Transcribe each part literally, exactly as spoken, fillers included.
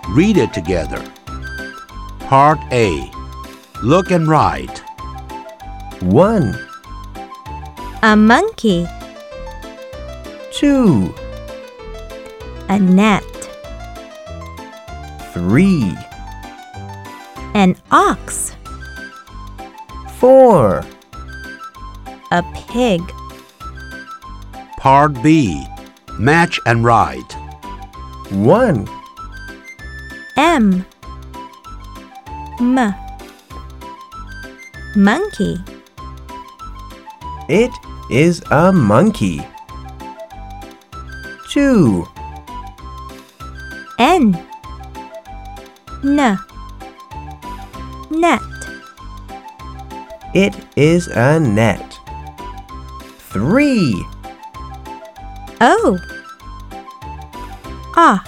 Read it together. Part A. Look and write. One, A monkey. two, A net. three, An ox. four, A pig. Part B. Match and write. one, M. M. Monkey. it is a monkey. Two, N. N. Net. it is a net. Three, O. Ah.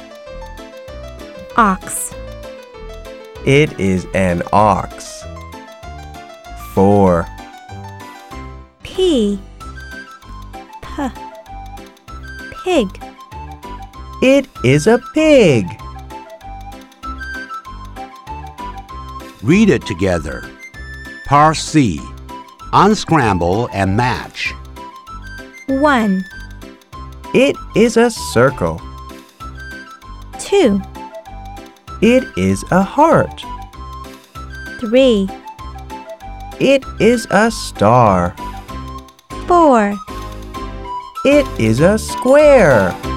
Ox. it is an ox. Four, P. P. Pig. it is a pig. Read it together. Part C. Unscramble and match. One. It is a circle. Two. It is a heart. Three. It is a star. Four. It is a square.